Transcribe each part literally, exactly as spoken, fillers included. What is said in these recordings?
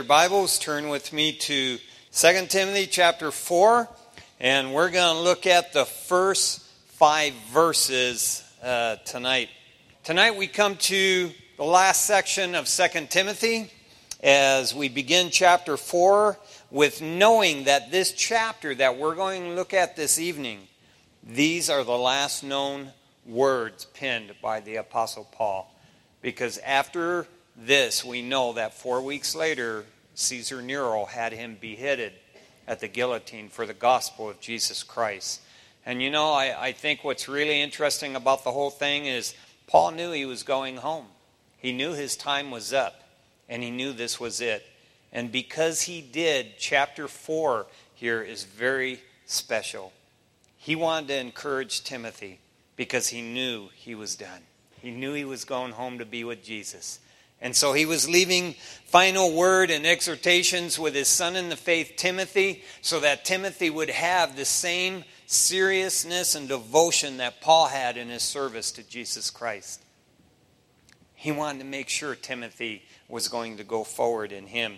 Your Bibles, turn with me to Second Timothy chapter four, and we're going to look at the first five verses uh, tonight. Tonight we come to the last section of Second Timothy as we begin chapter four with knowing that this chapter that we're going to look at this evening, these are the last known words penned by the Apostle Paul. Because after this, we know that four weeks later, Caesar Nero had him beheaded at the guillotine for the gospel of Jesus Christ. And you know, I, I think what's really interesting about the whole thing is Paul knew he was going home. He knew his time was up, and he knew this was it. And because he did, chapter four here is very special. He wanted to encourage Timothy because he knew he was done. He knew he was going home to be with Jesus. And so he was leaving final word and exhortations with his son in the faith, Timothy, so that Timothy would have the same seriousness and devotion that Paul had in his service to Jesus Christ. He wanted to make sure Timothy was going to go forward in him.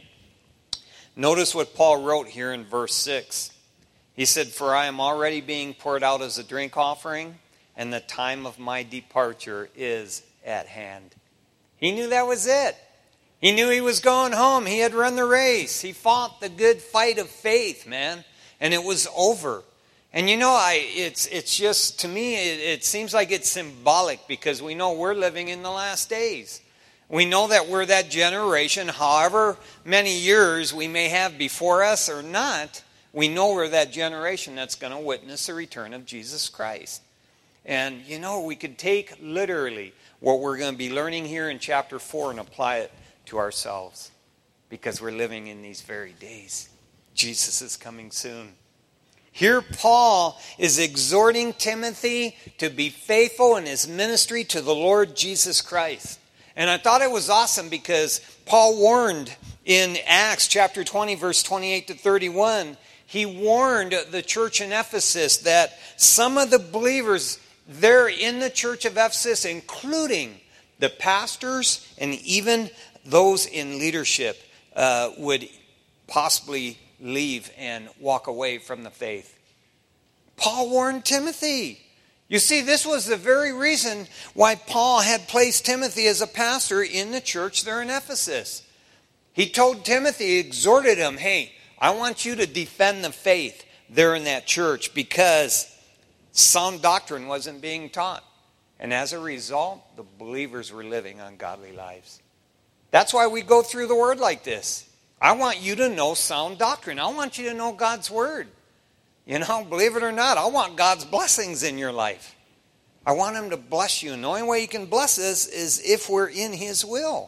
Notice what Paul wrote here in verse six. He said, "For I am already being poured out as a drink offering, and the time of my departure is at hand." He knew that was it. He knew he was going home. He had run the race. He fought the good fight of faith, man. And it was over. And you know, I it's it's just, to me, it, it seems like it's symbolic because we know we're living in the last days. We know that we're that generation, however many years we may have before us or not, we know we're that generation that's going to witness the return of Jesus Christ. And, you know, we could take literally what we're going to be learning here in chapter four and apply it to ourselves because we're living in these very days. Jesus is coming soon. Here Paul is exhorting Timothy to be faithful in his ministry to the Lord Jesus Christ. And I thought it was awesome because Paul warned in Acts chapter twenty, verse twenty-eight to thirty-one, he warned the church in Ephesus that some of the believers there in the church of Ephesus, including the pastors and even those in leadership, uh, would possibly leave and walk away from the faith. Paul warned Timothy. You see, this was the very reason why Paul had placed Timothy as a pastor in the church there in Ephesus. He told Timothy, he exhorted him, hey, I want you to defend the faith there in that church because sound doctrine wasn't being taught. And as a result, the believers were living ungodly lives. That's why we go through the word like this. I want you to know sound doctrine. I want you to know God's word. You know, believe it or not, I want God's blessings in your life. I want him to bless you. And the only way he can bless us is if we're in his will.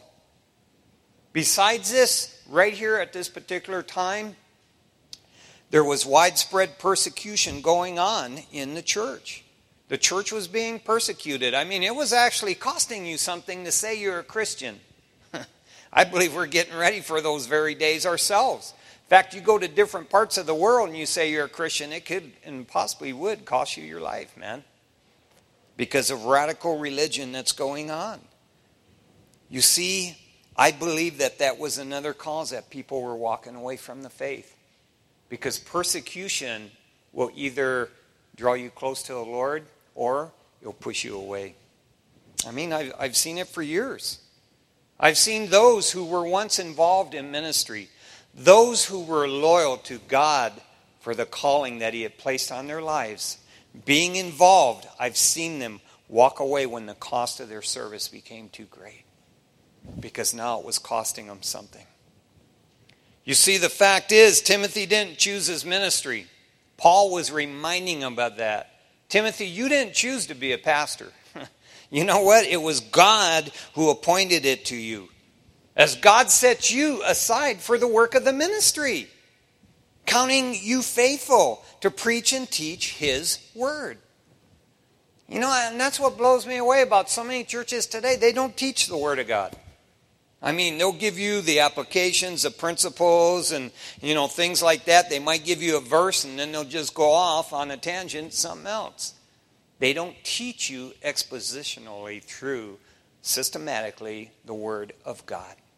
Besides this, right here at this particular time, there was widespread persecution going on in the church. The church was being persecuted. I mean, it was actually costing you something to say you're a Christian. I believe we're getting ready for those very days ourselves. In fact, you go to different parts of the world and you say you're a Christian, it could and possibly would cost you your life, man. Because of radical religion that's going on. You see, I believe that that was another cause that people were walking away from the faith. Because persecution will either draw you close to the Lord or it'll push you away. I mean, I've, I've seen it for years. I've seen those who were once involved in ministry, those who were loyal to God for the calling that he had placed on their lives, being involved, I've seen them walk away when the cost of their service became too great. Because now it was costing them something. You see, the fact is, Timothy didn't choose his ministry. Paul was reminding him about that. Timothy, you didn't choose to be a pastor. You know what? It was God who appointed it to you. As God set you aside for the work of the ministry, counting you faithful to preach and teach his word. You know, and that's what blows me away about so many churches today. They don't teach the word of God. I mean, they'll give you the applications, the principles, and, you know, things like that. They might give you a verse, and then they'll just go off on a tangent, something else. They don't teach you expositionally through, systematically, the Word of God.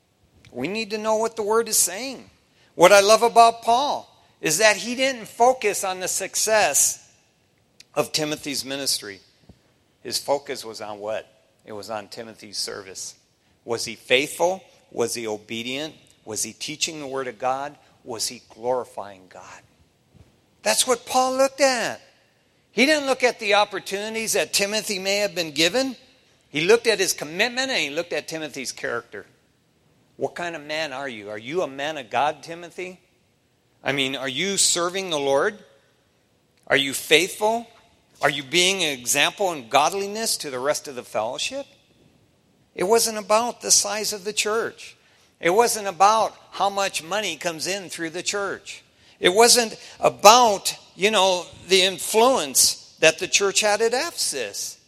We need to know what the Word is saying. What I love about Paul is that he didn't focus on the success of Timothy's ministry. His focus was on what? It was on Timothy's service. Was he faithful? Was he obedient? Was he teaching the Word of God? Was he glorifying God? That's what Paul looked at. He didn't look at the opportunities that Timothy may have been given. He looked at his commitment and he looked at Timothy's character. What kind of man are you? Are you a man of God, Timothy? I mean, are you serving the Lord? Are you faithful? Are you being an example in godliness to the rest of the fellowship? It wasn't about the size of the church. It wasn't about how much money comes in through the church. It wasn't about, you know, the influence that the church had at Ephesus.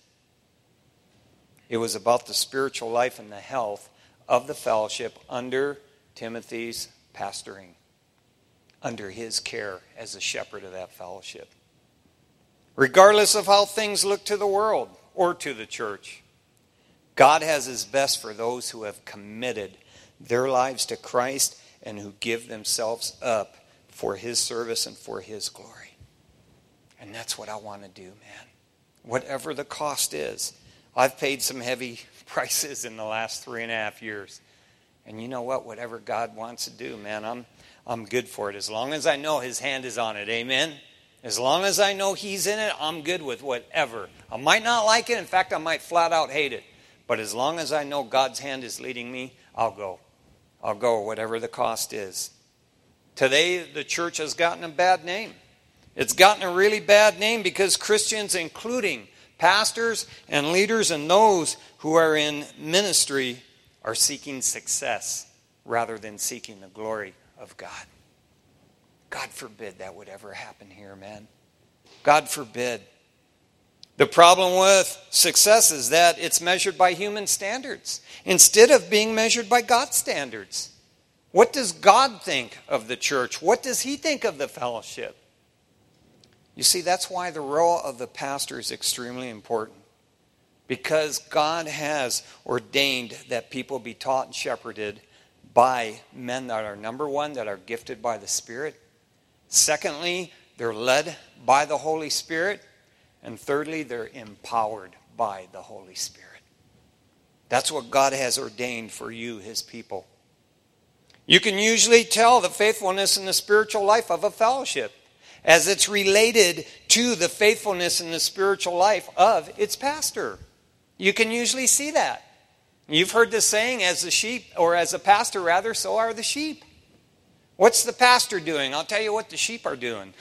It was about the spiritual life and the health of the fellowship under Timothy's pastoring, under his care as a shepherd of that fellowship. Regardless of how things look to the world or to the church, God has his best for those who have committed their lives to Christ and who give themselves up for his service and for his glory. And that's what I want to do, man. Whatever the cost is. I've paid some heavy prices in the last three and a half years. And you know what? Whatever God wants to do, man, I'm I'm good for it. As long as I know his hand is on it. Amen? As long as I know he's in it, I'm good with whatever. I might not like it. In fact, I might flat out hate it. But as long as I know God's hand is leading me, I'll go. I'll go, whatever the cost is. Today, the church has gotten a bad name. It's gotten a really bad name because Christians, including pastors and leaders and those who are in ministry, are seeking success rather than seeking the glory of God. God forbid that would ever happen here, man. God forbid. The problem with success is that it's measured by human standards instead of being measured by God's standards. What does God think of the church? What does he think of the fellowship? You see, that's why the role of the pastor is extremely important. Because God has ordained that people be taught and shepherded by men that are, number one, that are gifted by the Spirit. Secondly, they're led by the Holy Spirit. And thirdly, they're empowered by the Holy Spirit. That's what God has ordained for you, his people. You can usually tell the faithfulness in the spiritual life of a fellowship as it's related to the faithfulness in the spiritual life of its pastor. You can usually see that. You've heard the saying, as the sheep, or as a pastor rather, so are the sheep. What's the pastor doing? I'll tell you what the sheep are doing.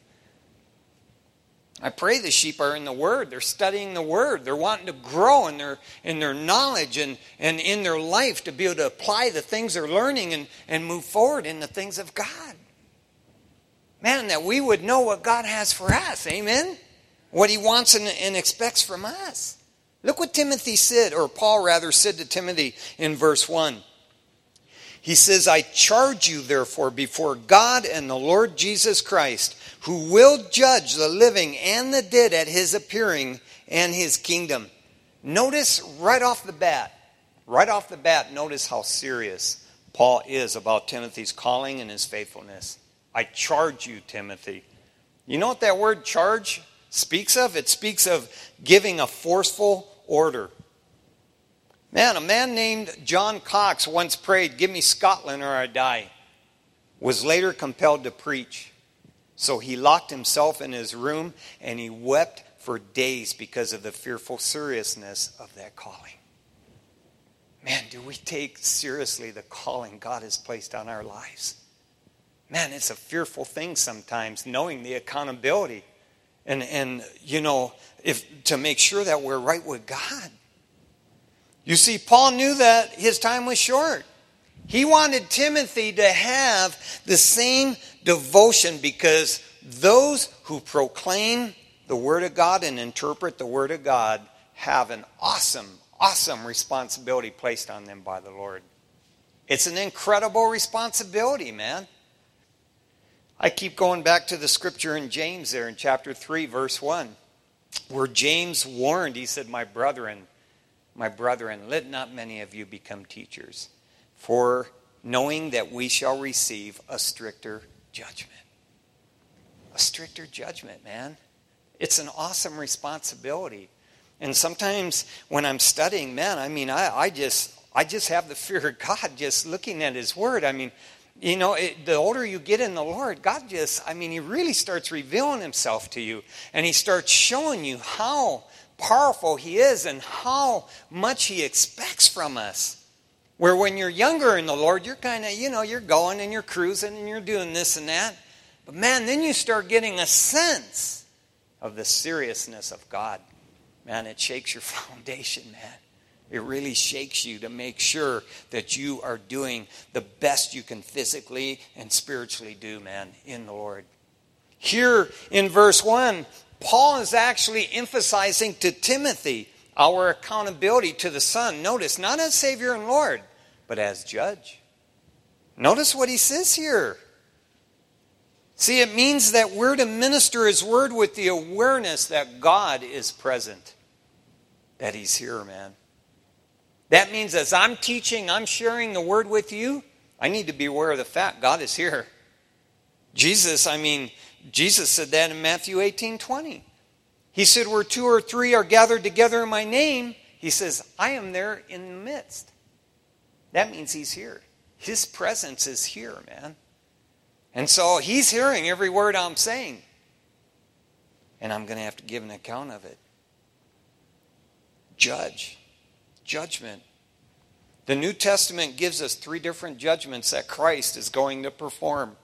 I pray the sheep are in the Word. They're studying the Word. They're wanting to grow in their in their knowledge and, and in their life to be able to apply the things they're learning and, and move forward in the things of God. Man, that we would know what God has for us. Amen? What he wants and, and expects from us. Look what Timothy said, or Paul rather said to Timothy in verse one. He says, I charge you therefore before God and the Lord Jesus Christ, who will judge the living and the dead at his appearing and his kingdom. Notice right off the bat, right off the bat, notice how serious Paul is about Timothy's calling and his faithfulness. I charge you, Timothy. You know what that word charge speaks of? It speaks of giving a forceful order. Man, a man named John Cox once prayed, give me Scotland or I die. Was later compelled to preach. So he locked himself in his room and he wept for days because of the fearful seriousness of that calling. Man, do we take seriously the calling God has placed on our lives? Man, it's a fearful thing sometimes, knowing the accountability and, and you know, if to make sure that we're right with God. You see, Paul knew that his time was short. He wanted Timothy to have the same devotion because those who proclaim the Word of God and interpret the Word of God have an awesome, awesome responsibility placed on them by the Lord. It's an incredible responsibility, man. I keep going back to the scripture in James there in chapter three, verse one, where James warned, he said, my brethren, my brethren, let not many of you become teachers. For knowing that we shall receive a stricter judgment. A stricter judgment, man. It's an awesome responsibility. And sometimes when I'm studying, man, I mean, I, I just I just have the fear of God just looking at his word. I mean, you know, it, the older you get in the Lord, God just, I mean, he really starts revealing himself to you. And he starts showing you how powerful he is and how much he expects from us. Where when you're younger in the Lord, you're kind of, you know, you're going and you're cruising and you're doing this and that. But man, then you start getting a sense of the seriousness of God. Man, it shakes your foundation, man. It really shakes you to make sure that you are doing the best you can physically and spiritually do, man, in the Lord. Here in verse one, Paul is actually emphasizing to Timothy our accountability to the Son. Notice, not as Savior and Lord, but as Judge. Notice what he says here. See, it means that we're to minister his word with the awareness that God is present. That he's here, man. That means as I'm teaching, I'm sharing the word with you, I need to be aware of the fact God is here. Jesus, I mean, Jesus said that in Matthew eighteen twenty. He said, where two or three are gathered together in my name, he says, I am there in the midst. That means he's here. His presence is here, man. And so he's hearing every word I'm saying. And I'm going to have to give an account of it. Judge. Judgment. The New Testament gives us three different judgments that Christ is going to perform.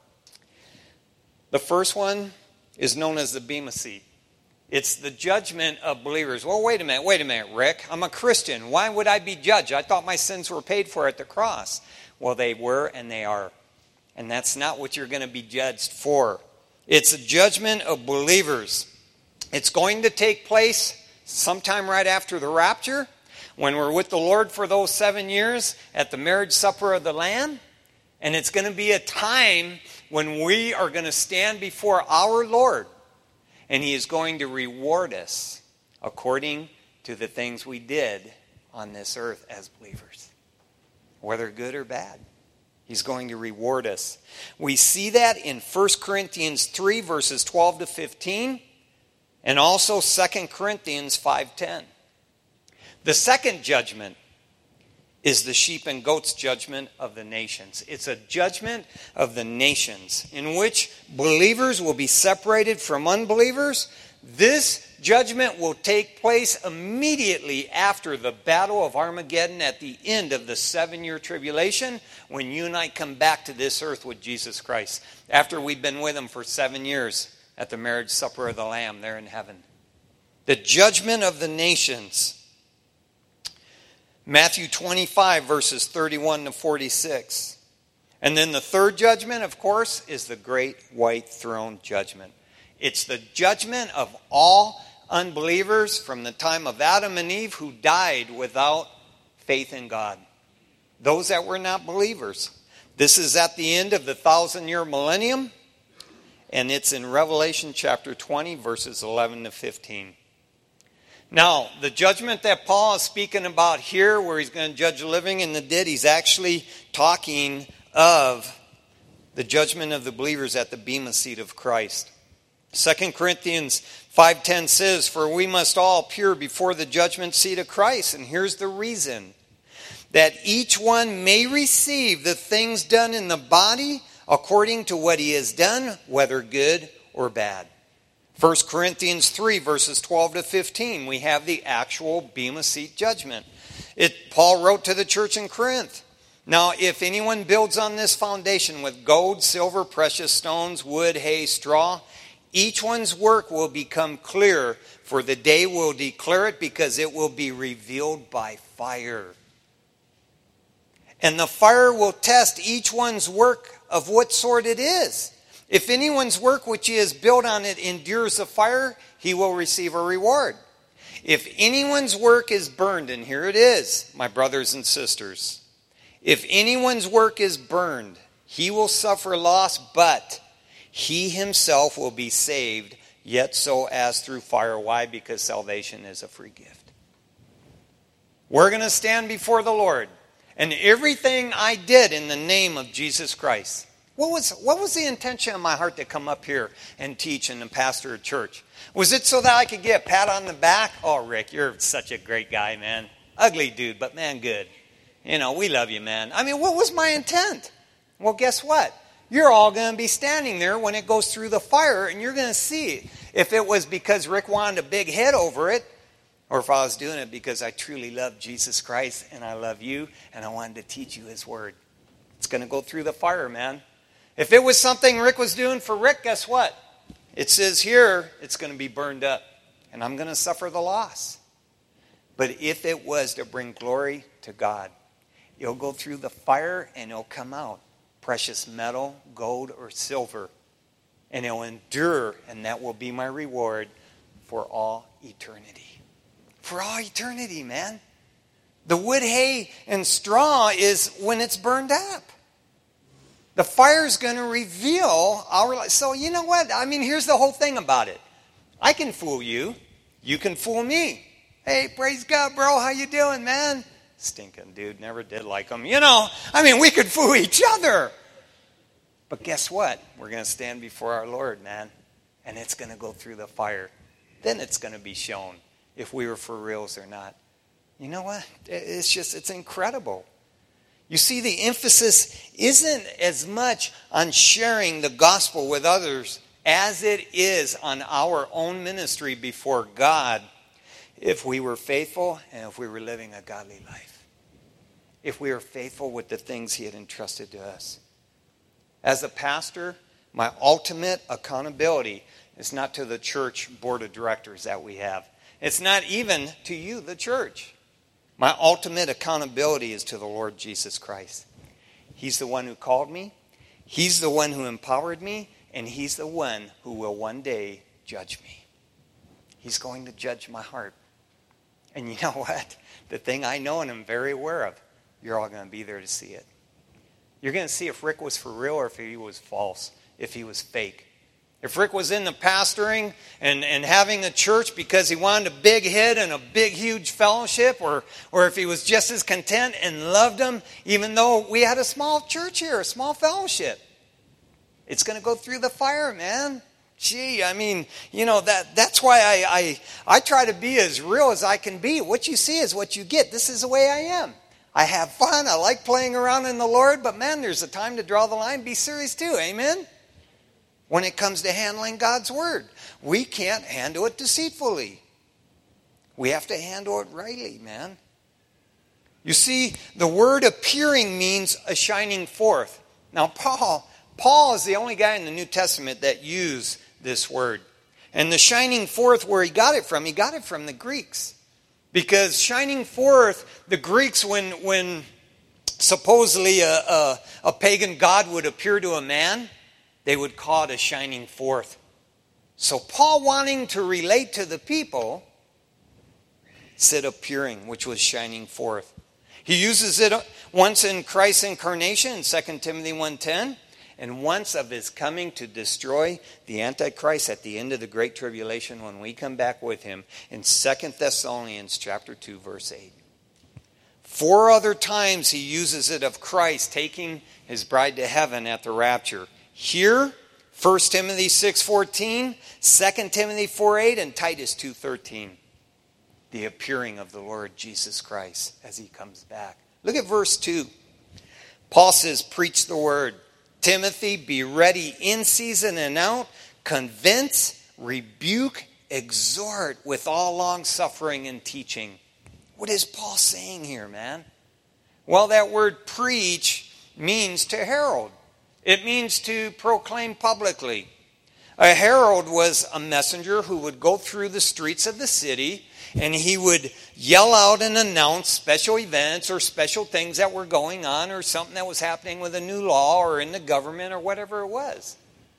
The first one is known as the Bema Seat. It's the judgment of believers. Well, wait a minute, wait a minute, Rick. I'm a Christian. Why would I be judged? I thought my sins were paid for at the cross. Well, they were and they are. And that's not what you're going to be judged for. It's a judgment of believers. It's going to take place sometime right after the rapture, when we're with the Lord for those seven years at the marriage supper of the Lamb. And it's going to be a time when we are going to stand before our Lord. And he is going to reward us according to the things we did on this earth as believers. Whether good or bad. He's going to reward us. We see that in First Corinthians three, verses twelve to fifteen. And also Second Corinthians five ten. The second judgment is the sheep and goats judgment of the nations. It's a judgment of the nations in which believers will be separated from unbelievers. This judgment will take place immediately after the battle of Armageddon at the end of the seven-year tribulation, when you and I come back to this earth with Jesus Christ, after we've been with him for seven years at the marriage supper of the Lamb there in heaven. The judgment of the nations. Matthew twenty-five, verses thirty-one to forty-six. And then the third judgment, of course, is the great white throne judgment. It's the judgment of all unbelievers from the time of Adam and Eve who died without faith in God. Those that were not believers. This is at the end of the thousand-year millennium, and it's in Revelation chapter twenty, verses eleven to fifteen. Now, the judgment that Paul is speaking about here, where he's going to judge the living and the dead, he's actually talking of the judgment of the believers at the Bema Seat of Christ. Second Corinthians five ten says, for we must all appear before the judgment seat of Christ. And here's the reason. That each one may receive the things done in the body according to what he has done, whether good or bad. First Corinthians three, verses twelve to fifteen, we have the actual Bema Seat judgment. It, Paul wrote to the church in Corinth, now if anyone builds on this foundation with gold, silver, precious stones, wood, hay, straw, each one's work will become clear, for the day will declare it, because it will be revealed by fire. And the fire will test each one's work of what sort it is. If anyone's work which he has built on it endures the fire, he will receive a reward. If anyone's work is burned, and here it is, my brothers and sisters. If anyone's work is burned, he will suffer loss, but he himself will be saved, yet so as through fire. Why? Because salvation is a free gift. We're going to stand before the Lord. and everything I did in the name of Jesus Christ. What was, what was the intention of my heart to come up here and teach and pastor a church? Was it so that I could get a pat on the back? Oh, Rick, you're such a great guy, man. Ugly dude, but man, good. You know, we love you, man. I mean, what was my intent? Well, guess what? You're all going to be standing there when it goes through the fire, and you're going to see if it was because Rick wanted a big head over it, or if I was doing it because I truly love Jesus Christ, and I love you, and I wanted to teach you his word. It's going to go through the fire, man. If it was something Rick was doing for Rick, guess what? It says here, it's going to be burned up, and I'm going to suffer the loss. But if it was to bring glory to God, it'll go through the fire, and it'll come out. Precious metal, gold, or silver. And it'll endure, and that will be my reward for all eternity. For all eternity, man. The wood, hay, and straw is when it's burned up. The fire is going to reveal our life. So you know what? I mean, here's the whole thing about it. I can fool you. You can fool me. Hey, praise God, bro. How you doing, man? Stinking dude. Never did like him. You know, I mean, we could fool each other. But guess what? We're going to stand before our Lord, man. And it's going to go through the fire. Then it's going to be shown if we were for reals or not. You know what? It's just, it's incredible. You see, the emphasis isn't as much on sharing the gospel with others as it is on our own ministry before God if we were faithful and if we were living a godly life. If we were faithful with the things he had entrusted to us. As a pastor, my ultimate accountability is not to the church board of directors that we have. It's not even to you, the church. My ultimate accountability is to the Lord Jesus Christ. He's the one who called me. He's the one who empowered me. And he's the one who will one day judge me. He's going to judge my heart. And you know what? The thing I know and am very aware of, you're all going to be there to see it. You're going to see if Rick was for real or if he was false, if he was fake. If Rick was in the pastoring and, and having a church because he wanted a big head and a big, huge fellowship, or, or if he was just as content and loved them, even though we had a small church here, a small fellowship. It's going to go through the fire, man. Gee, I mean, you know, that that's why I, I, I try to be as real as I can be. What you see is what you get. This is the way I am. I have fun. I like playing around in the Lord, but man, there's a time to draw the line. Be serious too, amen? When it comes to handling God's word, we can't handle it deceitfully. We have to handle it rightly, man. You see, the word appearing means a shining forth. Now, Paul, Paul is the only guy in the New Testament that used this word. And the shining forth, where he got it from, he got it from the Greeks. Because shining forth, the Greeks, when, when supposedly a, a, a pagan god would appear to a man, they would call it a shining forth. So Paul, wanting to relate to the people, said appearing, which was shining forth. He uses it once in Christ's incarnation in Second Timothy one ten, and once of his coming to destroy the Antichrist at the end of the Great Tribulation when we come back with him in Second Thessalonians chapter two, verse eight. Four other times he uses it of Christ taking his bride to heaven at the rapture. Here, First Timothy six fourteen, Second Timothy four eight, and Titus two thirteen. The appearing of the Lord Jesus Christ as he comes back. Look at verse two. Paul says, preach the word. Timothy, be ready in season and out. Convince, rebuke, exhort with all long suffering and teaching. What is Paul saying here, man? Well, that word preach means to herald. It means to proclaim publicly. A herald was a messenger who would go through the streets of the city and he would yell out and announce special events or special things that were going on or something that was happening with a new law or in the government or whatever it was.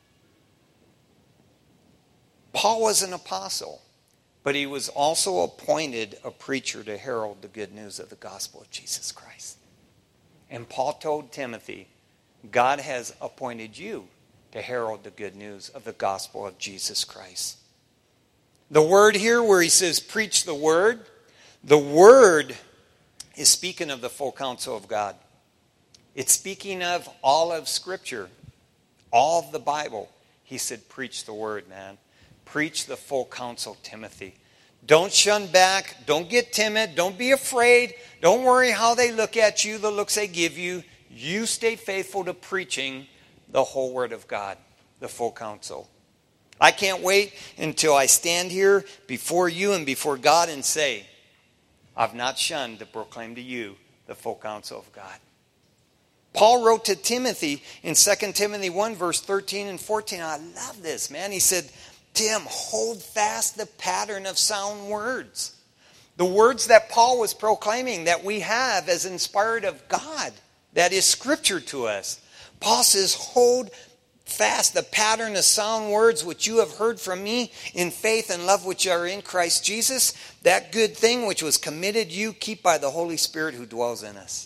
Paul was an apostle, but he was also appointed a preacher to herald the good news of the gospel of Jesus Christ. And Paul told Timothy, God has appointed you to herald the good news of the gospel of Jesus Christ. The word here where he says preach the word, the word is speaking of the full counsel of God. It's speaking of all of Scripture, all of the Bible. He said, preach the word, man. Preach the full counsel, Timothy. Don't shun back. Don't get timid. Don't be afraid. Don't worry how they look at you, the looks they give you. You stay faithful to preaching the whole word of God, the full counsel. I can't wait until I stand here before you and before God and say, I've not shunned to proclaim to you the full counsel of God. Paul wrote to Timothy in Second Timothy one, verse thirteen and fourteen. I love this, man. He said, Tim, hold fast the pattern of sound words. The words that Paul was proclaiming that we have as inspired of God, that is Scripture to us. Paul says, hold fast the pattern of sound words which you have heard from me in faith and love which are in Christ Jesus. That good thing which was committed you, keep by the Holy Spirit who dwells in us.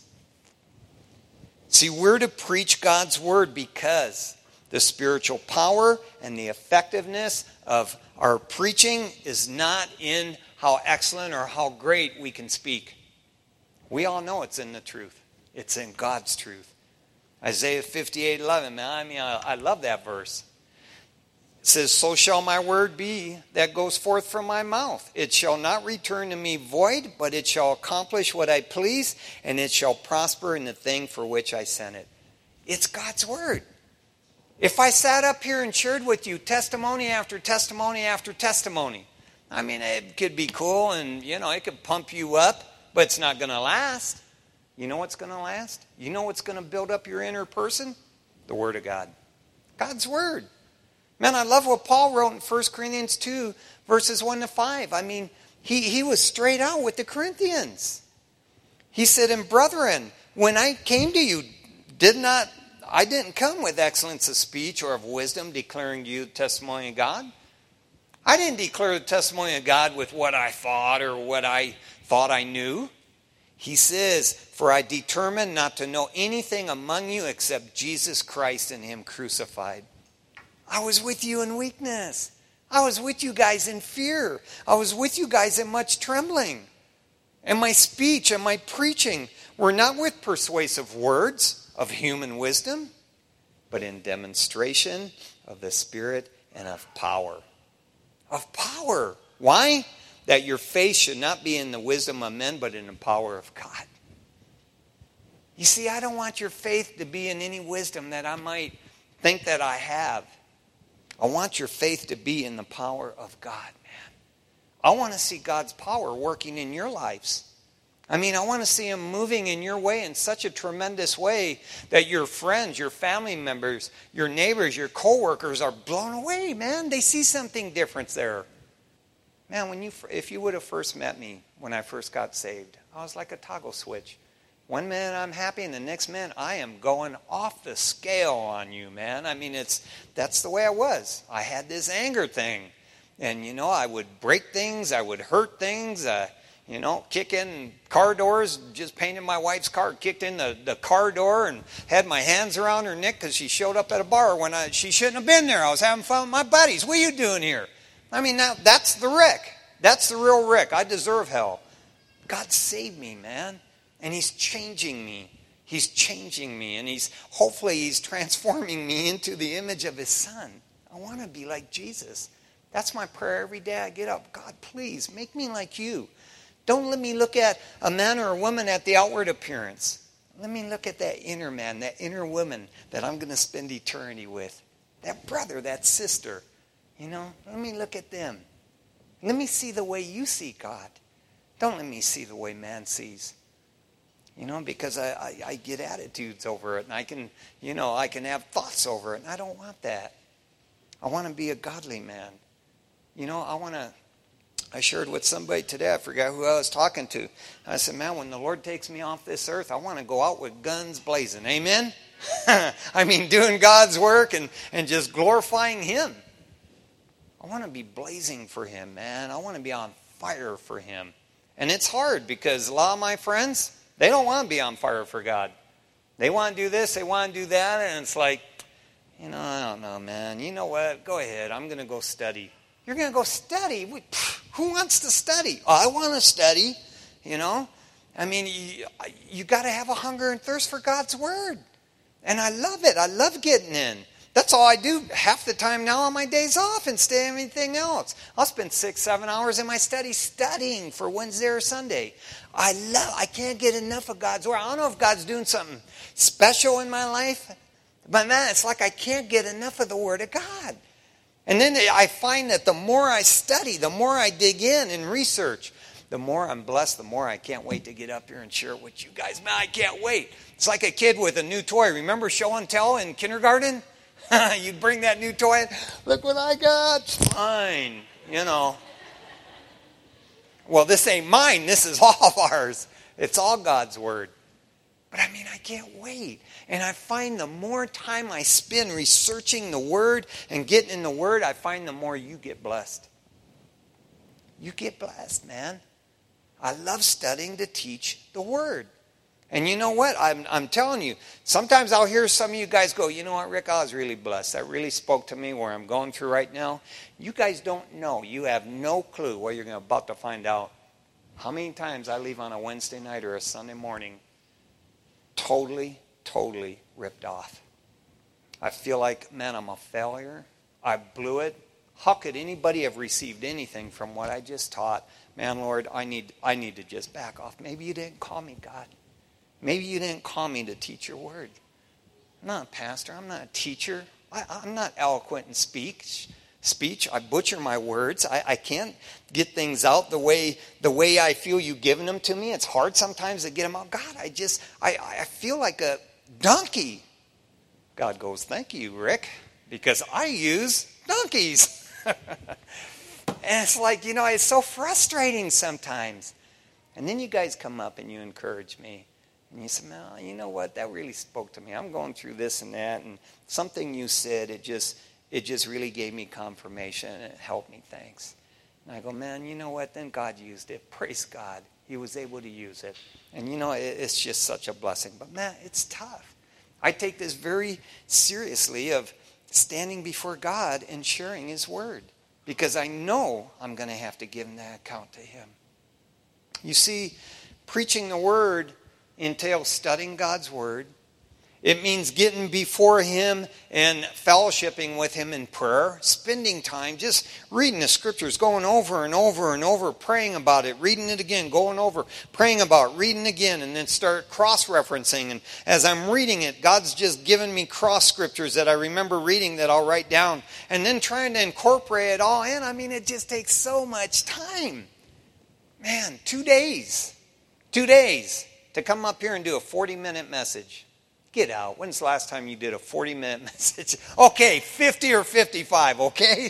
See, we're to preach God's word because the spiritual power and the effectiveness of our preaching is not in how excellent or how great we can speak. We all know it's in the truth. It's in God's truth. Isaiah fifty-eight eleven, man, I mean, I, I love that verse. It says, so shall my word be that goes forth from my mouth. It shall not return to me void, but it shall accomplish what I please, and it shall prosper in the thing for which I sent it. It's God's word. If I sat up here and shared with you testimony after testimony after testimony, I mean, it could be cool and, you know, it could pump you up, but it's not going to last. You know what's going to last? You know what's going to build up your inner person? The Word of God. God's Word. Man, I love what Paul wrote in First Corinthians two, verses one to five. I mean, he, he was straight out with the Corinthians. He said, and brethren, when I came to you, did not I didn't come with excellence of speech or of wisdom, declaring to you the testimony of God. I didn't declare the testimony of God with what I thought or what I thought I knew. He says, for I determined not to know anything among you except Jesus Christ and Him crucified. I was with you in weakness. I was with you guys in fear. I was with you guys in much trembling. And my speech and my preaching were not with persuasive words of human wisdom, but in demonstration of the Spirit and of power. Of power. Why? That your faith should not be in the wisdom of men, but in the power of God. You see, I don't want your faith to be in any wisdom that I might think that I have. I want your faith to be in the power of God, man. I want to see God's power working in your lives. I mean, I want to see Him moving in your way in such a tremendous way that your friends, your family members, your neighbors, your coworkers are blown away, man. They see something different there. Man, when you if you would have first met me when I first got saved, I was like a toggle switch. One minute I'm happy, and the next minute I am going off the scale on you, man. I mean, it's that's the way I was. I had this anger thing. And, you know, I would break things. I would hurt things. Uh, you know, kick in car doors. Just painted my wife's car. Kicked in the, the car door and had my hands around her neck because she showed up at a bar when I, she shouldn't have been there. I was having fun with my buddies. What are you doing here? I mean, now that's the Rick. That's the real Rick. I deserve hell. God saved me, man. And He's changing me. He's changing me. And He's hopefully He's transforming me into the image of His Son. I want to be like Jesus. That's my prayer every day I get up. God, please make me like you. Don't let me look at a man or a woman at the outward appearance. Let me look at that inner man, that inner woman that I'm going to spend eternity with. That brother, that sister. You know, let me look at them. Let me see the way you see God. Don't let me see the way man sees. You know, because I, I, I get attitudes over it, and I can, you know, I can have thoughts over it, and I don't want that. I want to be a godly man. You know, I want to, I shared with somebody today, I forgot who I was talking to. I said, man, when the Lord takes me off this earth, I want to go out with guns blazing. Amen? I mean, doing God's work and, and just glorifying Him. I want to be blazing for Him, man. I want to be on fire for Him. And it's hard because a lot of my friends, they don't want to be on fire for God. They want to do this, they want to do that, and it's like, you know, I don't know, man. You know what? Go ahead. I'm going to go study. You're going to go study? Who wants to study? Oh, I want to study, you know. I mean, you, you got to have a hunger and thirst for God's word. And I love it. I love getting in. That's all I do half the time now on my days off instead of anything else. I'll spend six, seven hours in my study studying for Wednesday or Sunday. I love, I can't get enough of God's word. I don't know if God's doing something special in my life, but man, it's like I can't get enough of the word of God. And then I find that the more I study, the more I dig in and research, the more I'm blessed, the more I can't wait to get up here and share it with you guys. Man, I can't wait. It's like a kid with a new toy. Remember show and tell in kindergarten? You'd bring that new toy in. Look what I got. It's mine. You know. Well, this ain't mine. This is all of ours. It's all God's word. But I mean, I can't wait. And I find the more time I spend researching the word and getting in the word, I find the more you get blessed. You get blessed, man. I love studying to teach the word. And you know what? I'm, I'm telling you, sometimes I'll hear some of you guys go, you know what, Rick, I was really blessed. That really spoke to me where I'm going through right now. You guys don't know. You have no clue what you're about to find out. How many times I leave on a Wednesday night or a Sunday morning totally, totally ripped off. I feel like, man, I'm a failure. I blew it. How could anybody have received anything from what I just taught? Man, Lord, I need, I need to just back off. Maybe you didn't call me, God. Maybe you didn't call me to teach your word. I'm not a pastor. I'm not a teacher. I, I'm not eloquent in speech. Speech. I butcher my words. I, I can't get things out the way the way I feel you've given them to me. It's hard sometimes to get them out. God, I just, I, I feel like a donkey. God goes, thank you, Rick, because I use donkeys. And it's like, you know, it's so frustrating sometimes. And then you guys come up and you encourage me. And you say, well, you know what? That really spoke to me. I'm going through this and that. And something you said, it just it just really gave me confirmation. And it helped me. Thanks. And I go, man, you know what? Then God used it. Praise God. He was able to use it. And, you know, it, it's just such a blessing. But, man, it's tough. I take this very seriously of standing before God and sharing his word. Because I know I'm going to have to give that account to him. You see, preaching the word entails studying God's word. It means getting before him and fellowshipping with him in prayer, spending time just reading the scriptures, going over and over and over, praying about it, reading it again, going over, praying about it, reading again, and then start cross-referencing. And as I'm reading it, God's just given me cross-scriptures that I remember reading that I'll write down, and then trying to incorporate it all in. I mean, it just takes so much time. Man, two days. Two days. To come up here and do a forty-minute message. Get out. When's the last time you did a forty-minute message? Okay, fifty or fifty-five, okay?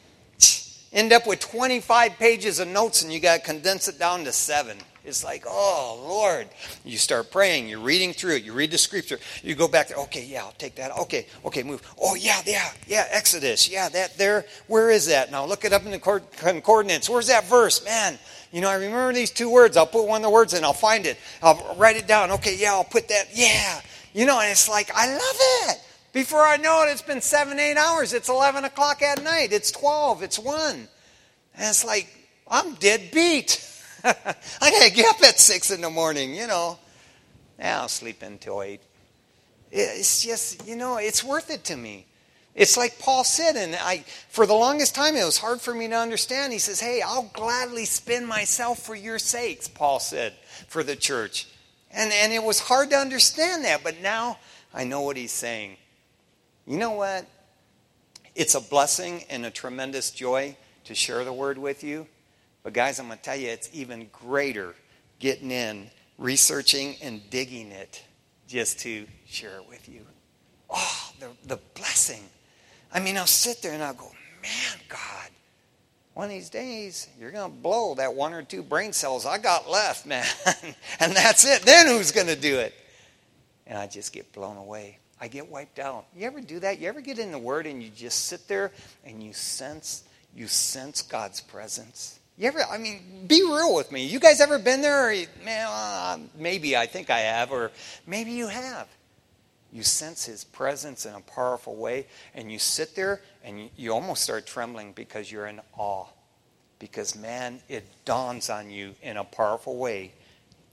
End up with twenty-five pages of notes and you got to condense it down to seven. It's like, oh, Lord. You start praying. You're reading through it. You read the scripture. You go back there. Okay, yeah, I'll take that. Okay, okay, move. Oh, yeah, yeah, yeah, Exodus. Yeah, that there. Where is that? Now look it up in the concordance. Where's that verse? Man, you know, I remember these two words. I'll put one of the words in. I'll find it. I'll write it down. Okay, yeah, I'll put that. Yeah. You know, and it's like, I love it. Before I know it, it's been seven, eight hours. It's eleven o'clock at night. It's twelve. It's one. And it's like, I'm dead beat. I got to get up at six in the morning, you know. Yeah, I'll sleep until eight. It's just, you know, it's worth it to me. It's like Paul said, and I, for the longest time, it was hard for me to understand. He says, hey, I'll gladly spend myself for your sakes, Paul said, for the church. And, and it was hard to understand that, but now I know what he's saying. You know what? It's a blessing and a tremendous joy to share the word with you. But guys, I'm going to tell you, it's even greater getting in, researching, and digging it just to share it with you. Oh, the, the blessing. I mean, I'll sit there and I'll go, man, God, one of these days, you're going to blow that one or two brain cells I got left, man. And that's it. Then who's going to do it? And I just get blown away. I get wiped out. You ever do that? You ever get in the Word and you just sit there and you sense, you sense God's presence? You ever, I mean, be real with me. You guys ever been there? Or, man, uh, maybe I think I have, or maybe you have. You sense his presence in a powerful way, and you sit there and you, you almost start trembling because you're in awe. Because, man, it dawns on you in a powerful way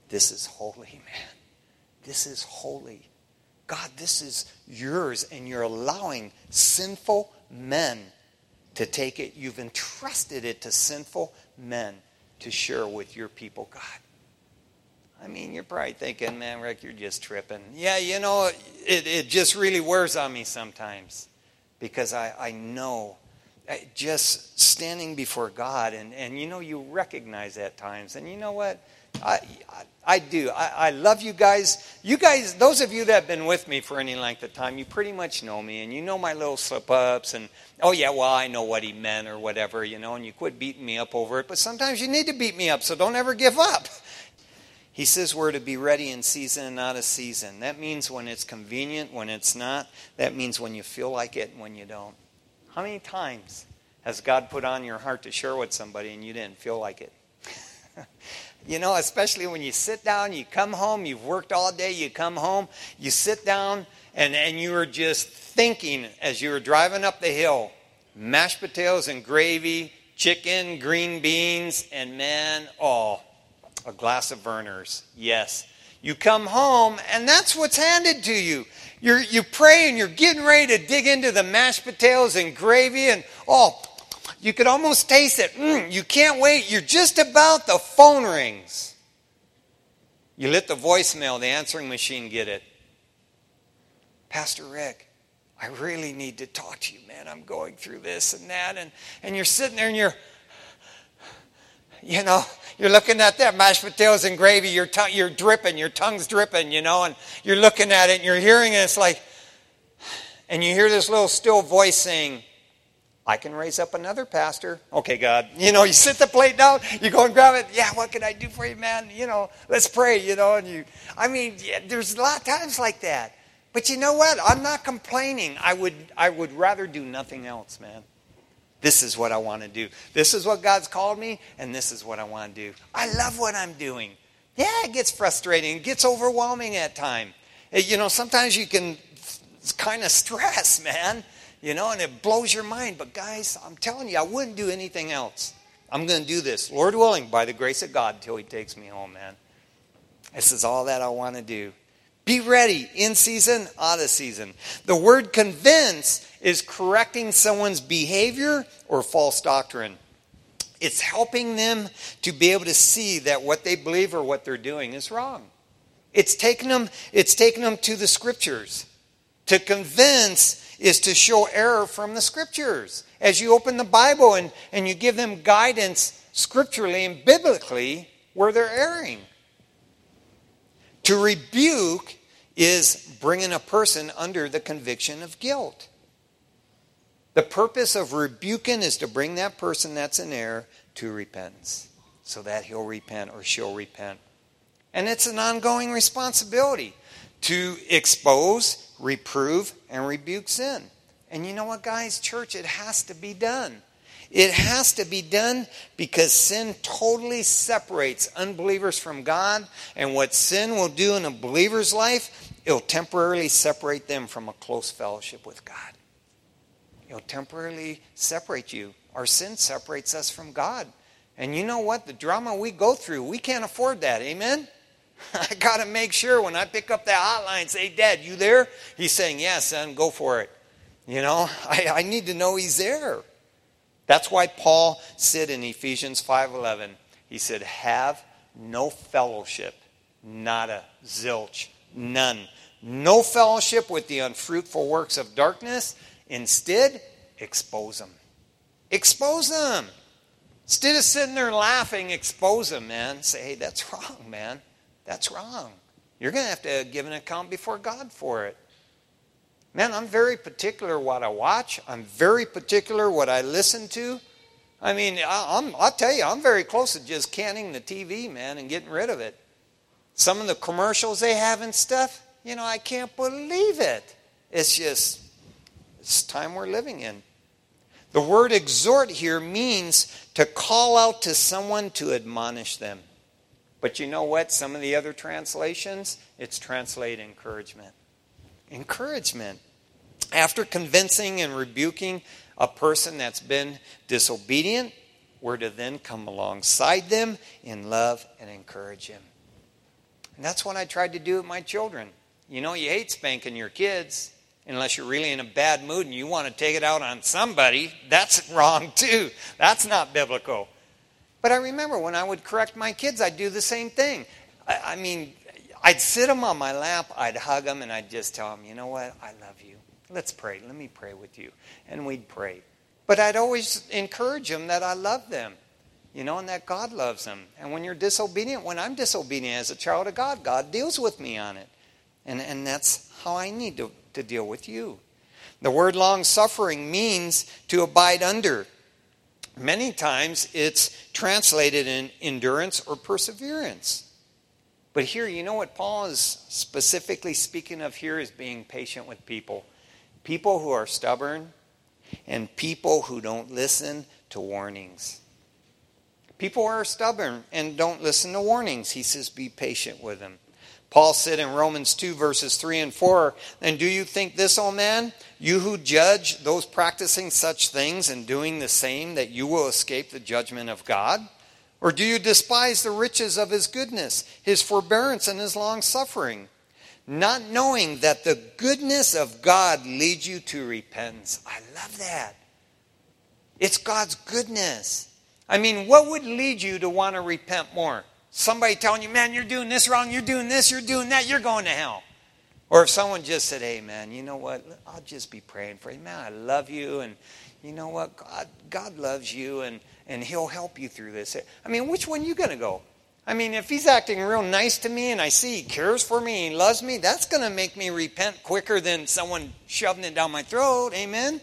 this is holy, man. This is holy. God, this is yours, and you're allowing sinful men to take it. You've entrusted it to sinful men to share with your people, God. I mean, you're probably thinking, man, Rick, you're just tripping. Yeah, you know, it, it just really wears on me sometimes because I, I know just standing before God, and, and you know, you recognize at times. And you know what? I, I, I do. I, I love you guys. You guys, those of you that have been with me for any length of time, you pretty much know me, and you know my little slip-ups, and, oh, yeah, well, I know what he meant or whatever, you know, and you quit beating me up over it. But sometimes you need to beat me up, so don't ever give up. He says we're to be ready in season and out of season. That means when it's convenient, when it's not. That means when you feel like it and when you don't. How many times has God put on your heart to share with somebody and you didn't feel like it? You know, especially when you sit down, you come home, you've worked all day, you come home, you sit down, and, and you were just thinking as you were driving up the hill, mashed potatoes and gravy, chicken, green beans, and man, oh, a glass of Vernors. Yes. You come home, and that's what's handed to you. You're, you pray, and you're getting ready to dig into the mashed potatoes and gravy, and oh, you could almost taste it. Mm, you can't wait. You're just about, the phone rings. You lit the voicemail, the answering machine get it. Pastor Rick, I really need to talk to you, man. I'm going through this and that. And, and you're sitting there and you're, you know, you're looking at that mashed potatoes and gravy. Your tongue, you're dripping. Your tongue's dripping, you know. And you're looking at it and you're hearing it. It's like, and you hear this little still voice saying, I can raise up another pastor. Okay, God. You know, you sit the plate down, you go and grab it. Yeah, what can I do for you, man? You know, let's pray, you know. And you, I mean, yeah, there's a lot of times like that. But you know what? I'm not complaining. I would, I would rather do nothing else, man. This is what I want to do. This is what God's called me, and this is what I want to do. I love what I'm doing. Yeah, it gets frustrating. It gets overwhelming at times. You know, sometimes you can kind of stress, man. You know, and it blows your mind. But guys, I'm telling you, I wouldn't do anything else. I'm going to do this, Lord willing, by the grace of God, till he takes me home, man. This is all that I want to do. Be ready, in season, out of season. The word convince is correcting someone's behavior or false doctrine. It's helping them to be able to see that what they believe or what they're doing is wrong. It's taking them, it's taking them to the scriptures. To convince is to show error from the scriptures. As you open the Bible and, and you give them guidance scripturally and biblically where they're erring. To rebuke is bringing a person under the conviction of guilt. The purpose of rebuking is to bring that person that's in error to repentance so that he'll repent or she'll repent. And it's an ongoing responsibility to expose, reprove, and rebuke sin. And you know what, guys? Church, it has to be done. It has to be done because sin totally separates unbelievers from God. And what sin will do in a believer's life, it'll temporarily separate them from a close fellowship with God. It'll temporarily separate you. Our sin separates us from God. And you know what? The drama we go through, we can't afford that. Amen? I got to make sure when I pick up that hotline and say, Dad, you there? He's saying, yeah, son, go for it. You know, I, I need to know he's there. That's why Paul said in Ephesians five eleven, he said, have no fellowship, nada, zilch, none. No fellowship with the unfruitful works of darkness. Instead, expose them. Expose them. Instead of sitting there laughing, expose them, man. Say, hey, that's wrong, man. That's wrong. You're going to have to give an account before God for it. Man, I'm very particular what I watch. I'm very particular what I listen to. I mean, I, I'm, I'll tell you, I'm very close to just canning the T V, man, and getting rid of it. Some of the commercials they have and stuff, you know, I can't believe it. It's just, it's time we're living in. The word exhort here means to call out to someone to admonish them. But you know what? Some of the other translations, it's translate encouragement. Encouragement. After convincing and rebuking a person that's been disobedient, we're to then come alongside them in love and encourage him. And that's what I tried to do with my children. You know, you hate spanking your kids unless you're really in a bad mood and you want to take it out on somebody. That's wrong too. That's not biblical. But I remember when I would correct my kids, I'd do the same thing. I, I mean, I'd sit them on my lap, I'd hug them, and I'd just tell them, you know what, I love you. Let's pray. Let me pray with you. And we'd pray. But I'd always encourage them that I love them, you know, and that God loves them. And when you're disobedient, when I'm disobedient as a child of God, God deals with me on it. And, and that's how I need to, to deal with you. The word long-suffering means to abide under. Many times it's translated in endurance or perseverance. But here, you know what Paul is specifically speaking of here is being patient with people. People who are stubborn and people who don't listen to warnings. People are stubborn and don't listen to warnings. He says, be patient with them. Paul said in Romans two, verses three and four, and do you think this, O man, you who judge those practicing such things and doing the same, that you will escape the judgment of God? Or do you despise the riches of his goodness, his forbearance, and his long-suffering, not knowing that the goodness of God leads you to repentance? I love that. It's God's goodness. I mean, what would lead you to want to repent more? Somebody telling you, man, you're doing this wrong, you're doing this, you're doing that, you're going to hell. Or if someone just said, hey, man, you know what, I'll just be praying for you. Man, I love you, and you know what, God, God loves you, and, and he'll help you through this. I mean, which one are you going to go? I mean, if he's acting real nice to me and I see he cares for me, he loves me, that's going to make me repent quicker than someone shoving it down my throat. Amen?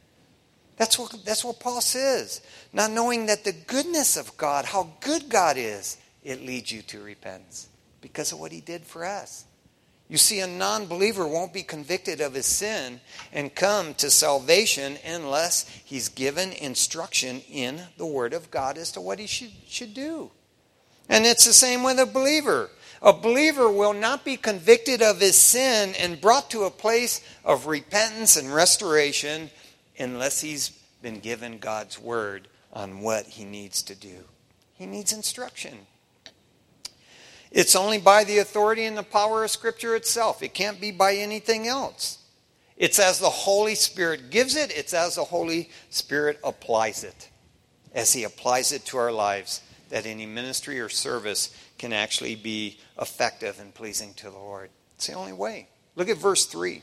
That's what, that's what Paul says. Not knowing that the goodness of God, how good God is, it leads you to repentance because of what he did for us. You see, a non-believer won't be convicted of his sin and come to salvation unless he's given instruction in the Word of God as to what he should, should do. And it's the same with a believer. A believer will not be convicted of his sin and brought to a place of repentance and restoration unless he's been given God's Word on what he needs to do. He needs instruction. It's only by the authority and the power of Scripture itself. It can't be by anything else. It's as the Holy Spirit gives it. It's as the Holy Spirit applies it. As he applies it to our lives, that any ministry or service can actually be effective and pleasing to the Lord. It's the only way. Look at verse three.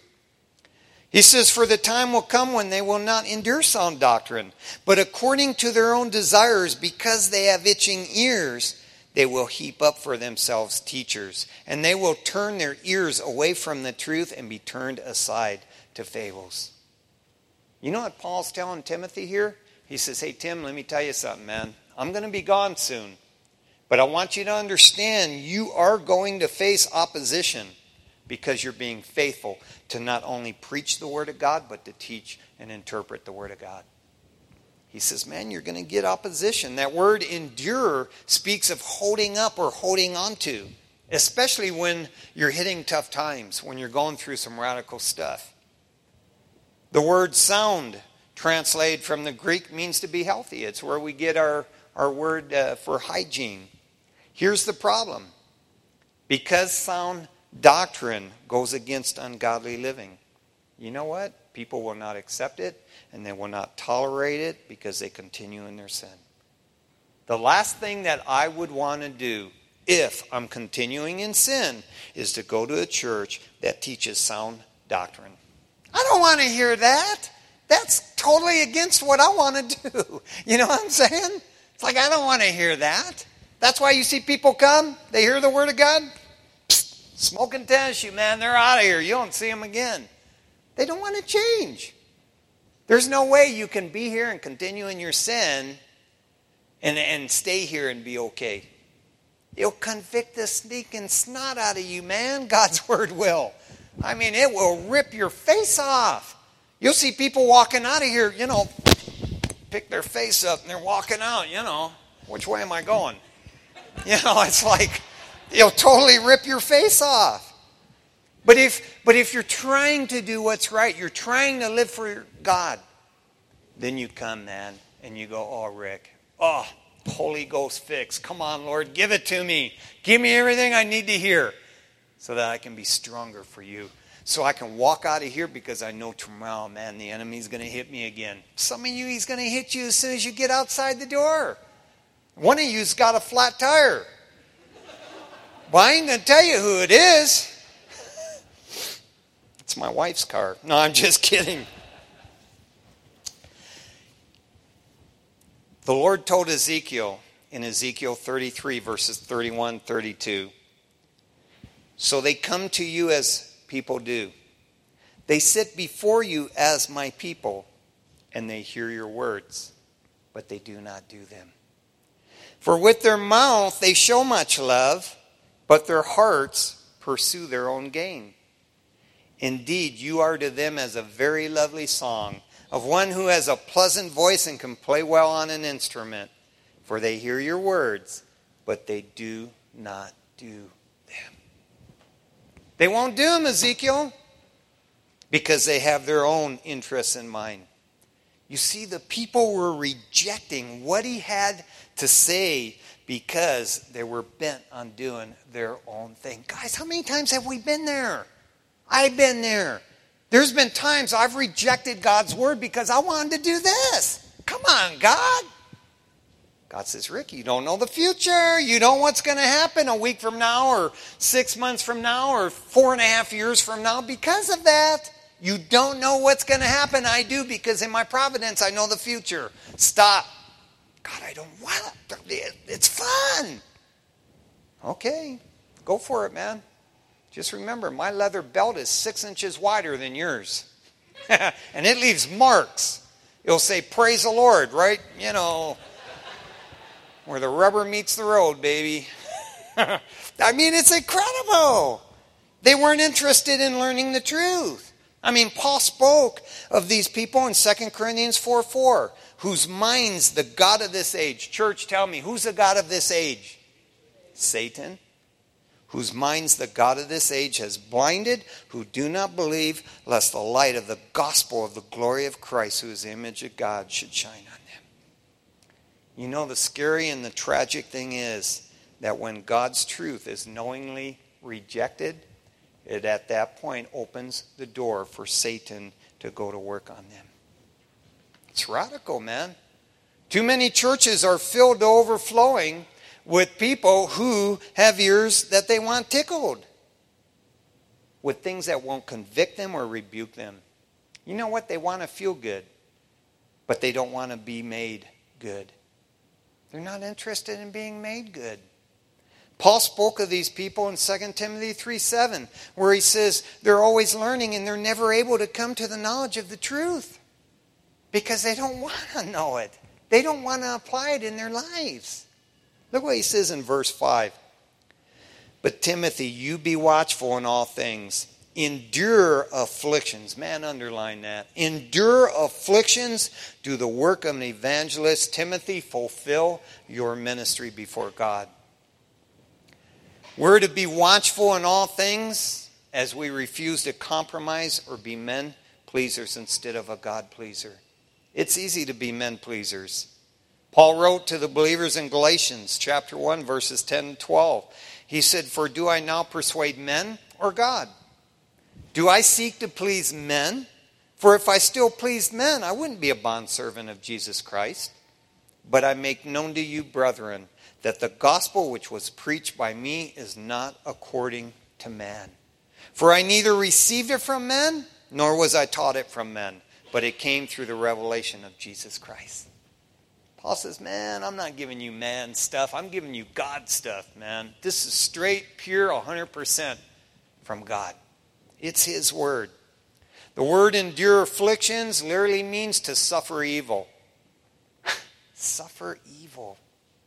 He says, for the time will come when they will not endure sound doctrine, but according to their own desires, because they have itching ears, they will heap up for themselves teachers, and they will turn their ears away from the truth and be turned aside to fables. You know what Paul's telling Timothy here? He says, hey, Tim, let me tell you something, man. I'm going to be gone soon. But I want you to understand you are going to face opposition because you're being faithful to not only preach the Word of God, but to teach and interpret the Word of God. He says, man, you're going to get opposition. That word endure speaks of holding up or holding on to, especially when you're hitting tough times, when you're going through some radical stuff. The word sound, translated from the Greek, means to be healthy. It's where we get our, our word uh, for hygiene. Here's the problem. Because sound doctrine goes against ungodly living, you know what? People will not accept it, and they will not tolerate it because they continue in their sin. The last thing that I would want to do if I'm continuing in sin is to go to a church that teaches sound doctrine. I don't want to hear that. That's totally against what I want to do. You know what I'm saying? It's like, I don't want to hear that. That's why you see people come, they hear the Word of God, psst, smoking tennis shoe, man, they're out of here. You don't see them again. They don't want to change. There's no way you can be here and continue in your sin and, and stay here and be okay. It'll convict the sneaking snot out of you, man. God's Word will. I mean, it will rip your face off. You'll see people walking out of here, you know, pick their face up and they're walking out, you know. Which way am I going? You know, it's like, it'll totally rip your face off. But if but if you're trying to do what's right, you're trying to live for God, then you come, man, and you go, oh, Rick, oh, Holy Ghost fix. Come on, Lord, give it to me. Give me everything I need to hear so that I can be stronger for you. So I can walk out of here because I know tomorrow, man, the enemy's going to hit me again. Some of you, he's going to hit you as soon as you get outside the door. One of you's got a flat tire. Well, I ain't going to tell you who it is. It's my wife's car. No, I'm just kidding. The Lord told Ezekiel in Ezekiel thirty-three, verses thirty-one, thirty-two, so they come to you as people do. They sit before you as my people, and they hear your words, but they do not do them. For with their mouth they show much love, but their hearts pursue their own gain. Indeed, you are to them as a very lovely song, of one who has a pleasant voice and can play well on an instrument. For they hear your words, but they do not do them. They won't do them, Ezekiel, because they have their own interests in mind. You see, the people were rejecting what he had to say because they were bent on doing their own thing. Guys, how many times have we been there? I've been there. There's been times I've rejected God's word because I wanted to do this. Come on, God. God says, Rick, you don't know the future. You don't know what's going to happen a week from now or six months from now or four and a half years from now. Because of that, you don't know what's going to happen. I do, because in my providence, I know the future. Stop. God, I don't want it. It's fun. Okay, go for it, man. Just remember, my leather belt is six inches wider than yours. And it leaves marks. It'll say, praise the Lord, right? You know, where the rubber meets the road, baby. I mean, it's incredible. They weren't interested in learning the truth. I mean, Paul spoke of these people in Second Corinthians four four, whose minds the God of this age. Church, tell me, who's the God of this age? Satan. Whose minds the God of this age has blinded, who do not believe, lest the light of the gospel of the glory of Christ, who is the image of God, should shine on them. You know, the scary and the tragic thing is that when God's truth is knowingly rejected, it at that point opens the door for Satan to go to work on them. It's radical, man. Too many churches are filled to overflowing with people who have ears that they want tickled, with things that won't convict them or rebuke them. You know what? They want to feel good, but they don't want to be made good. They're not interested in being made good. Paul spoke of these people in Second Timothy three seven, where he says they're always learning and they're never able to come to the knowledge of the truth because they don't want to know it. They don't want to apply it in their lives. Look what he says in verse five. But Timothy, you be watchful in all things. Endure afflictions. Man, underline that. Endure afflictions. Do the work of an evangelist. Timothy, fulfill your ministry before God. We're to be watchful in all things as we refuse to compromise or be men pleasers instead of a God pleaser. It's easy to be men pleasers. Paul wrote to the believers in Galatians chapter one, verses ten and twelve. He said, for do I now persuade men or God? Do I seek to please men? For if I still pleased men, I wouldn't be a bondservant of Jesus Christ. But I make known to you, brethren, that the gospel which was preached by me is not according to man. For I neither received it from men, nor was I taught it from men, but it came through the revelation of Jesus Christ. Paul says, man, I'm not giving you man stuff. I'm giving you God stuff, man. This is straight, pure, one hundred percent from God. It's his word. The word endure afflictions literally means to suffer evil. Suffer evil.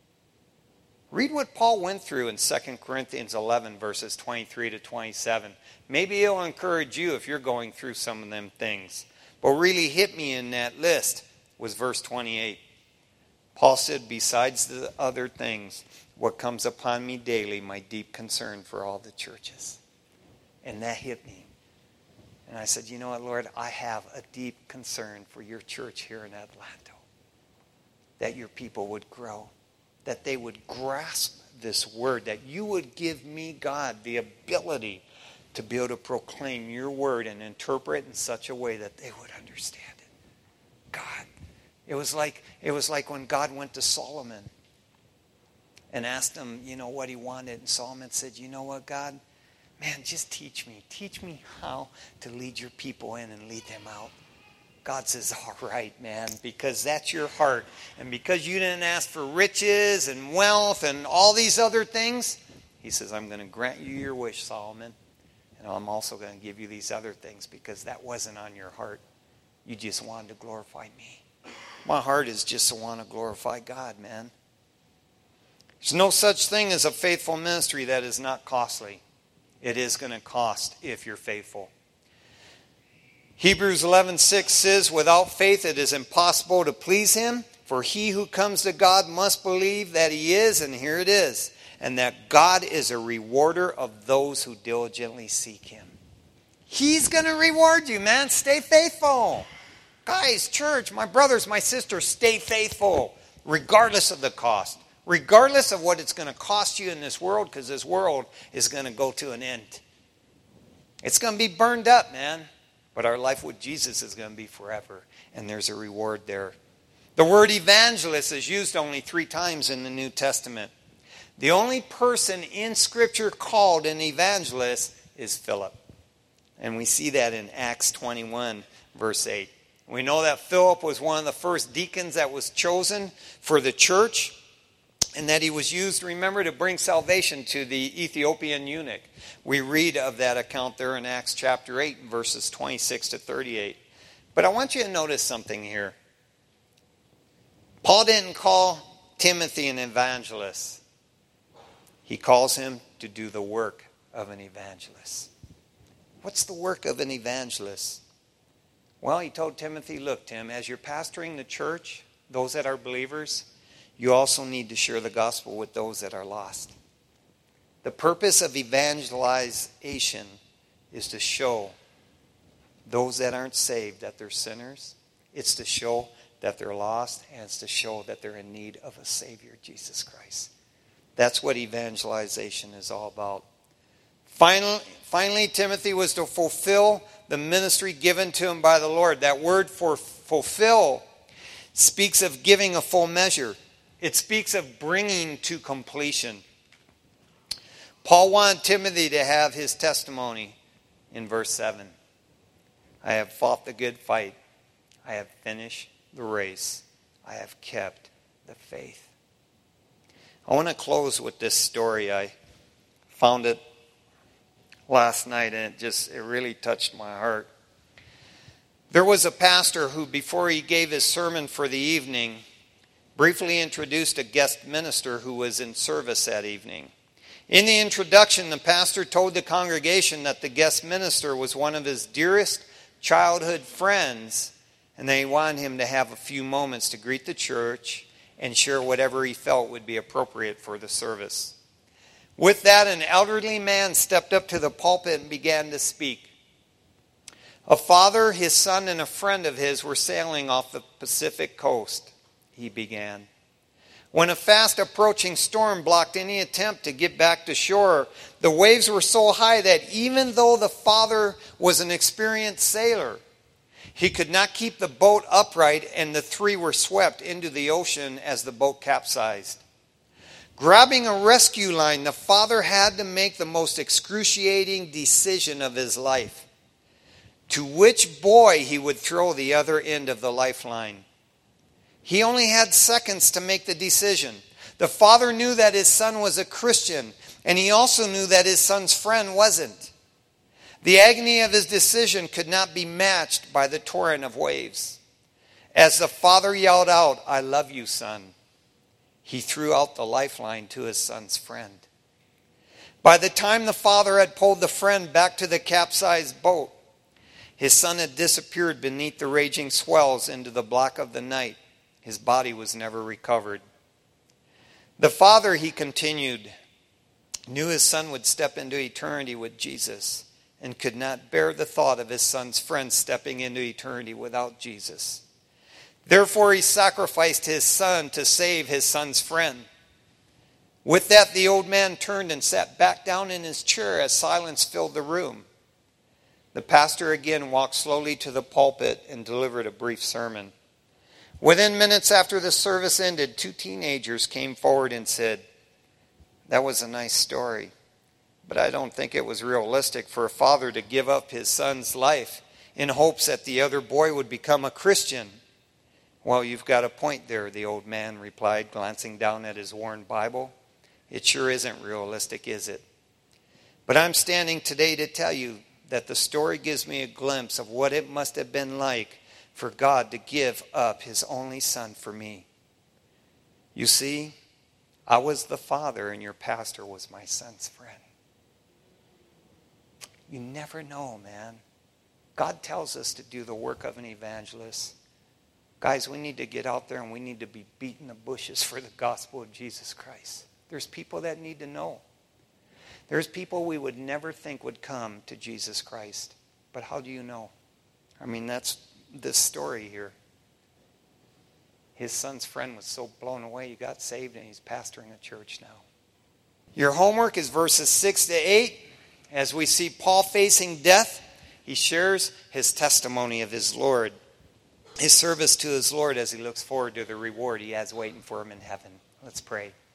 Read what Paul went through in Second Corinthians eleven, verses twenty-three to twenty-seven. Maybe it'll encourage you if you're going through some of them things. But really hit me in that list was verse twenty-eight. Paul said, besides the other things, what comes upon me daily, my deep concern for all the churches. And that hit me. And I said, you know what, Lord, I have a deep concern for your church here in Atlanta. That your people would grow. that they would grasp this word, that you would give me, God, the ability to be able to proclaim your word and interpret in such a way that they would understand it. God, it was like it was like when God went to Solomon and asked him, you know, what he wanted. And Solomon said, you know what, God? Man, just teach me. Teach me how to lead your people in and lead them out. God says, all right, man, because that's your heart. And because you didn't ask for riches and wealth and all these other things, he says, I'm going to grant you your wish, Solomon. And I'm also going to give you these other things because that wasn't on your heart. You just wanted to glorify me. My heart is just to want to glorify God, man. There's no such thing as a faithful ministry that is not costly. It is going to cost if you're faithful. Hebrews eleven six says, without faith it is impossible to please him, for he who comes to God must believe that he is, and here it is, and that God is a rewarder of those who diligently seek him. He's going to reward you, man. Stay faithful. Guys, church, my brothers, my sisters, stay faithful, regardless of the cost. Regardless of what it's going to cost you in this world, because this world is going to go to an end. It's going to be burned up, man. But our life with Jesus is going to be forever. And there's a reward there. The word evangelist is used only three times in the New Testament. The only person in Scripture called an evangelist is Philip. And we see that in Acts twenty-one, verse eight. We know that Philip was one of the first deacons that was chosen for the church. And that he was used, remember, to bring salvation to the Ethiopian eunuch. We read of that account there in Acts chapter eight, verses twenty-six to thirty-eight. But I want you to notice something here. Paul didn't call Timothy an evangelist. He calls him to do the work of an evangelist. What's the work of an evangelist? Well, he told Timothy, look, Tim, as you're pastoring the church, those that are believers, you also need to share the gospel with those that are lost. The purpose of evangelization is to show those that aren't saved that they're sinners. It's to show that they're lost, and it's to show that they're in need of a Savior, Jesus Christ. That's what evangelization is all about. Finally, finally, Timothy was to fulfill the ministry given to him by the Lord. That word for fulfill speaks of giving a full measure. It speaks of bringing to completion. Paul wanted Timothy to have his testimony in verse seven. I have fought the good fight. I have finished the race. I have kept the faith. I want to close with this story. I found it last night and it just, it really touched my heart. There was a pastor who, before he gave his sermon for the evening, briefly introduced a guest minister who was in service that evening. In the introduction, the pastor told the congregation that the guest minister was one of his dearest childhood friends, and they wanted him to have a few moments to greet the church and share whatever he felt would be appropriate for the service. With that, an elderly man stepped up to the pulpit and began to speak. A father, his son, and a friend of his were sailing off the Pacific coast. He began. When a fast approaching storm blocked any attempt to get back to shore, the waves were so high that even though the father was an experienced sailor, he could not keep the boat upright, and the three were swept into the ocean as the boat capsized. Grabbing a rescue line, the father had to make the most excruciating decision of his life. To which boy he would throw the other end of the lifeline. He only had seconds to make the decision. The father knew that his son was a Christian, and he also knew that his son's friend wasn't. The agony of his decision could not be matched by the torrent of waves. As the father yelled out, "I love you, son," he threw out the lifeline to his son's friend. By the time the father had pulled the friend back to the capsized boat, his son had disappeared beneath the raging swells into the black of the night. His body was never recovered. The father, he continued, knew his son would step into eternity with Jesus and could not bear the thought of his son's friend stepping into eternity without Jesus. Therefore, he sacrificed his son to save his son's friend. With that, the old man turned and sat back down in his chair as silence filled the room. The pastor again walked slowly to the pulpit and delivered a brief sermon. Within minutes after the service ended, two teenagers came forward and said, "That was a nice story, but I don't think it was realistic for a father to give up his son's life in hopes that the other boy would become a Christian." "Well, you've got a point there," the old man replied, glancing down at his worn Bible. "It sure isn't realistic, is it? But I'm standing today to tell you that the story gives me a glimpse of what it must have been like for God to give up his only son for me. You see, I was the father and your pastor was my son's friend." You never know, man. God tells us to do the work of an evangelist. Guys, we need to get out there and we need to be beating the bushes for the gospel of Jesus Christ. There's people that need to know. There's people we would never think would come to Jesus Christ. But how do you know? I mean, that's this story here. His son's friend was so blown away, he got saved and he's pastoring a church now. Your homework is verses six to eight. As we see Paul facing death, he shares his testimony of his Lord, his service to his Lord as he looks forward to the reward he has waiting for him in heaven. Let's pray.